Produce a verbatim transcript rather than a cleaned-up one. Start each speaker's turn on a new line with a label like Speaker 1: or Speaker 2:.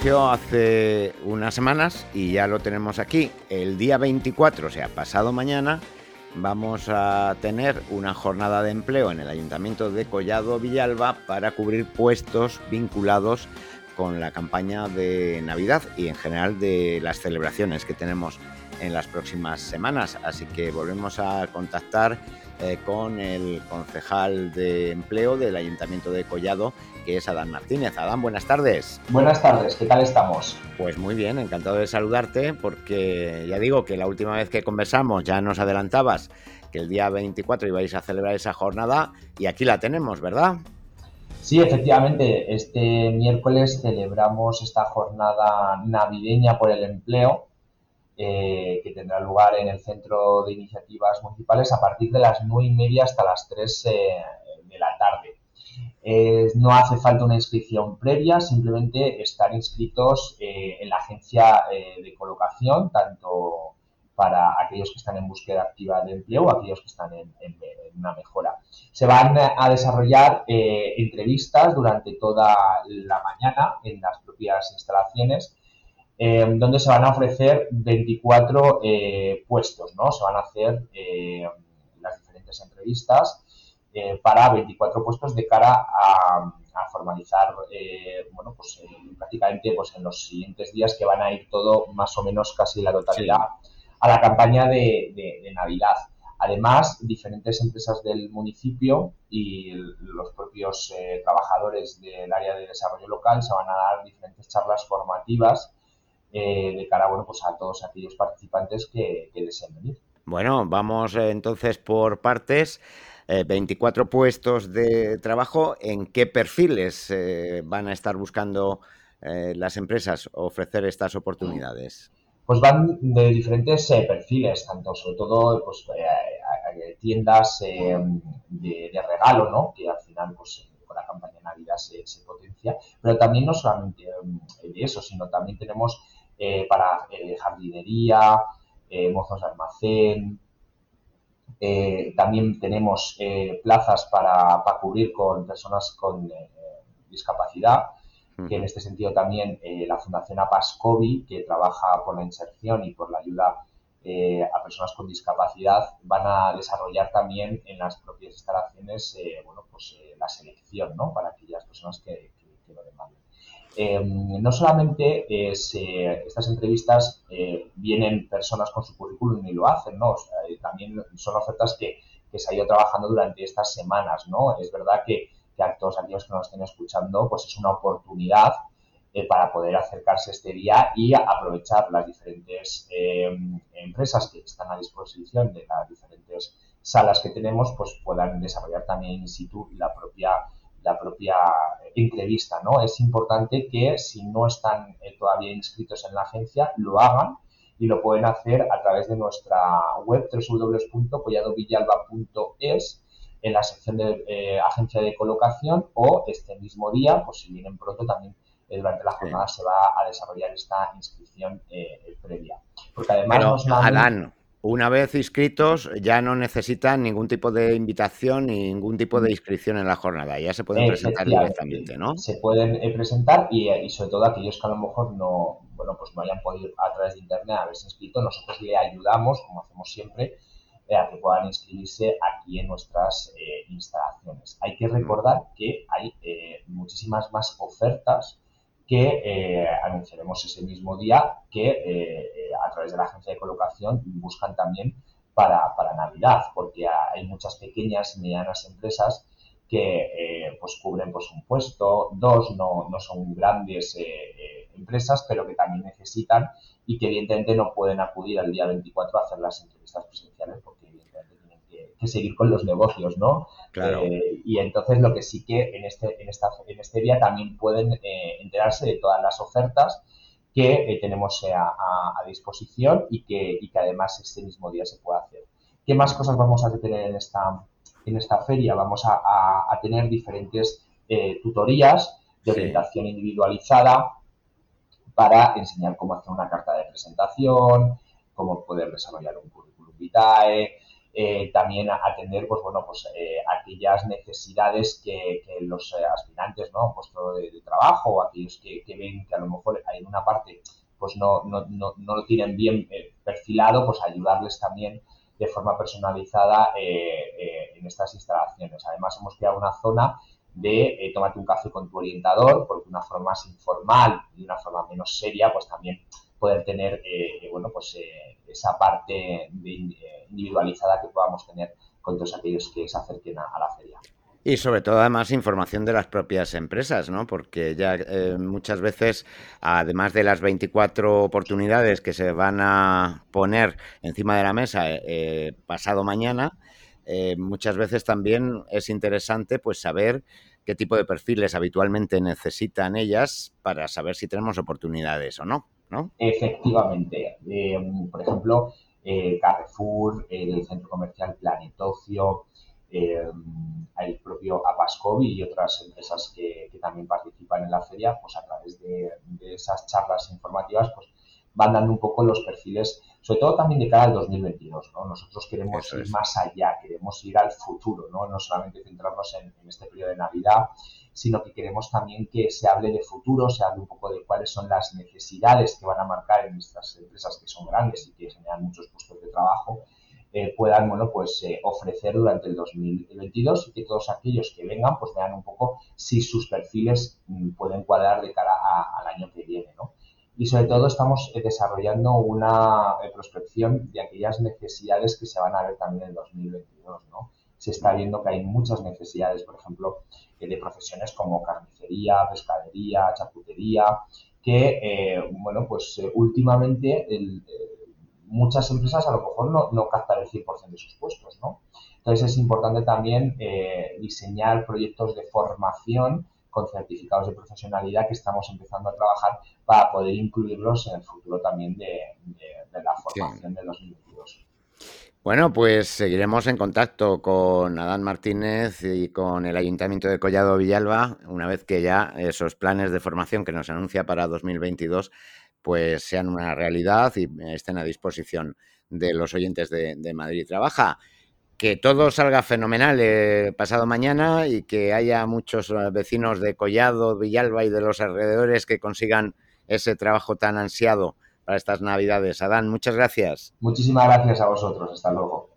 Speaker 1: surgió hace unas semanas y ya lo tenemos aquí. El día veinticuatro, o sea, pasado mañana, vamos a tener una jornada de empleo en el Ayuntamiento de Collado Villalba para cubrir puestos vinculados con la campaña de Navidad y en general de las celebraciones que tenemos en las próximas semanas. Así que volvemos a contactar eh, con el concejal de empleo del Ayuntamiento de Collado, que es Adán Martínez. Adán, buenas tardes.
Speaker 2: Buenas tardes, ¿qué tal estamos?
Speaker 1: Pues muy bien, encantado de saludarte, porque ya digo que la última vez que conversamos ya nos adelantabas que el día veinticuatro ibais a celebrar esa jornada y aquí la tenemos, ¿verdad?
Speaker 2: Sí, efectivamente, este miércoles celebramos esta jornada navideña por el empleo eh, que tendrá lugar en el Centro de Iniciativas Municipales a partir de las nueve y media hasta las tres eh, de la tarde. Eh, no hace falta una inscripción previa, simplemente estar inscritos eh, en la agencia eh, de colocación, tanto para aquellos que están en búsqueda activa de empleo o aquellos que están en, en, en una mejora. Se van a desarrollar eh, entrevistas durante toda la mañana en las propias instalaciones, eh, donde se van a ofrecer veinticuatro eh, puestos, ¿no? Se van a hacer eh, las diferentes entrevistas eh, para veinticuatro puestos de cara a, a formalizar, eh, bueno, pues eh, prácticamente pues en los siguientes días, que van a ir todo más o menos casi la totalidad sí. a la campaña de, de, de Navidad. Además, diferentes empresas del municipio y los propios eh, trabajadores del área de desarrollo local se van a dar diferentes charlas formativas eh, de cara, bueno, pues a todos aquellos participantes que, que deseen venir.
Speaker 1: Bueno, vamos eh, entonces por partes. Eh, veinticuatro puestos de trabajo. ¿En qué perfiles eh, van a estar buscando eh, las empresas ofrecer estas oportunidades?
Speaker 2: Pues van de diferentes eh, perfiles, tanto sobre todo pues, eh, tiendas eh, de, de regalo, ¿no? Que al final pues con la campaña de Navidad se, se potencia, pero también no solamente eh, de eso, sino también tenemos eh, para eh, jardinería, eh, mozos de almacén, eh, también tenemos eh, plazas para, para cubrir con personas con eh, discapacidad, que en este sentido también eh, la Fundación APASCOVI, que trabaja por la inserción y por la ayuda eh, a personas con discapacidad, van a desarrollar también en las propias instalaciones eh, bueno, pues, eh, la selección, ¿no? Para aquellas personas que, que, que lo demanden. Eh, no solamente es, eh, estas entrevistas eh, vienen personas con su currículum y lo hacen, ¿no? O sea, eh, también son ofertas que, que se ha ido trabajando durante estas semanas, ¿no? Es verdad que que a todos aquellos que nos estén escuchando, pues es una oportunidad eh, para poder acercarse este día y aprovechar las diferentes eh, empresas que están a disposición de las diferentes salas que tenemos, pues puedan desarrollar también in situ la propia, la propia entrevista, ¿no? Es importante que si no están eh, todavía inscritos en la agencia, lo hagan y lo pueden hacer a través de nuestra web doble u doble u doble u punto collado villalba punto es, en la sección de eh, agencia de colocación, o este mismo día, pues si vienen pronto también eh, durante la jornada sí. se va a desarrollar esta inscripción eh, previa. Porque además
Speaker 1: Pero,
Speaker 2: no solamente...
Speaker 1: Adán, una vez inscritos ya no necesitan ningún tipo de invitación ni ningún tipo de inscripción en la jornada, ya se pueden presentar directamente, ¿no?
Speaker 2: Se pueden eh, presentar y, y sobre todo aquellos que a lo mejor no, bueno, pues no hayan podido a través de internet haberse inscrito, nosotros le ayudamos, como hacemos siempre, a que puedan inscribirse aquí en nuestras eh, instalaciones. Hay que recordar que hay eh, muchísimas más ofertas que eh, anunciaremos ese mismo día, que eh, a través de la agencia de colocación buscan también para, para Navidad, porque hay muchas pequeñas y medianas empresas que eh, pues cubren pues un puesto, dos, no, no son grandes eh, eh, empresas, pero que también necesitan y que evidentemente no pueden acudir al día veinticuatro a hacer las entrevistas presenciales porque evidentemente tienen que, que seguir con los negocios, ¿no?
Speaker 1: Claro.
Speaker 2: Eh, y entonces lo que sí que en este, en esta, en este día también pueden eh, enterarse de todas las ofertas que eh, tenemos a, a, a disposición y que, y que además este mismo día se puede hacer. ¿Qué más cosas vamos a tener en esta, en esta feria? Vamos a, a, a tener diferentes eh, tutorías de
Speaker 1: Sí.
Speaker 2: orientación individualizada para enseñar cómo hacer una carta de presentación, cómo poder desarrollar un currículum vitae, eh, también atender, pues bueno, pues eh, aquellas necesidades que, que los eh, aspirantes, ¿no? Puesto de, de trabajo o aquellos que, que ven que a lo mejor hay en una parte pues no, no, no, no lo tienen bien eh, perfilado, pues ayudarles también de forma personalizada eh, eh, en estas instalaciones. Además, hemos creado una zona de eh, tómate un café con tu orientador, porque una forma más informal y una forma menos seria, pues también poder tener, eh, bueno, pues eh, esa parte de, eh, individualizada que podamos tener con todos aquellos que se acerquen a, a la feria.
Speaker 1: Y sobre todo, además, información de las propias empresas, ¿no? Porque ya eh, muchas veces, además de las veinticuatro oportunidades que se van a poner encima de la mesa eh, pasado mañana, eh, muchas veces también es interesante pues saber qué tipo de perfiles habitualmente necesitan ellas para saber si tenemos oportunidades o no, ¿no?
Speaker 2: Efectivamente. Eh, por ejemplo, eh, Carrefour, el centro comercial Planet Ocio, eh, el propio Apascovi y otras empresas que, que, también participan en la feria, pues a través de, de esas charlas informativas, pues van dando un poco los perfiles, sobre todo también de cara al dos mil veintidós, ¿no? Nosotros queremos
Speaker 1: Eso
Speaker 2: ir
Speaker 1: es.
Speaker 2: más allá, queremos ir al futuro, ¿no? No solamente centrarnos en, en este periodo de Navidad, sino que queremos también que se hable de futuro, se hable un poco de cuáles son las necesidades que van a marcar en estas empresas que son grandes y que generan muchos puestos de trabajo, eh, puedan, bueno, pues eh, ofrecer durante el dos mil veintidós y que todos aquellos que vengan pues vean un poco si sus perfiles mm, pueden cuadrar de cara a, al año que viene, ¿no? Y sobre todo estamos eh, desarrollando una eh, prospección de aquellas necesidades que se van a ver también en el dos mil veintidós, ¿no? Se está viendo que hay muchas necesidades, por ejemplo, eh, de profesiones como carnicería, pescadería, charcutería, que, eh, bueno, pues eh, últimamente el, eh, muchas empresas a lo mejor no, no captan el cien por ciento de sus puestos, ¿no? Entonces es importante también eh, diseñar proyectos de formación con certificados de profesionalidad que estamos empezando a trabajar para poder incluirlos en el futuro también de, de, de la
Speaker 1: Sí.
Speaker 2: formación de dos mil veintidós.
Speaker 1: Bueno, pues seguiremos en contacto con Adán Martínez y con el Ayuntamiento de Collado Villalba una vez que ya esos planes de formación que nos anuncia para dos mil veintidós pues sean una realidad y estén a disposición de los oyentes de, de Madrid Trabaja. Que todo salga fenomenal eh, pasado mañana y que haya muchos vecinos de Collado, Villalba y de los alrededores que consigan ese trabajo tan ansiado para estas Navidades. Adán, muchas gracias.
Speaker 2: Muchísimas gracias a vosotros. Hasta luego.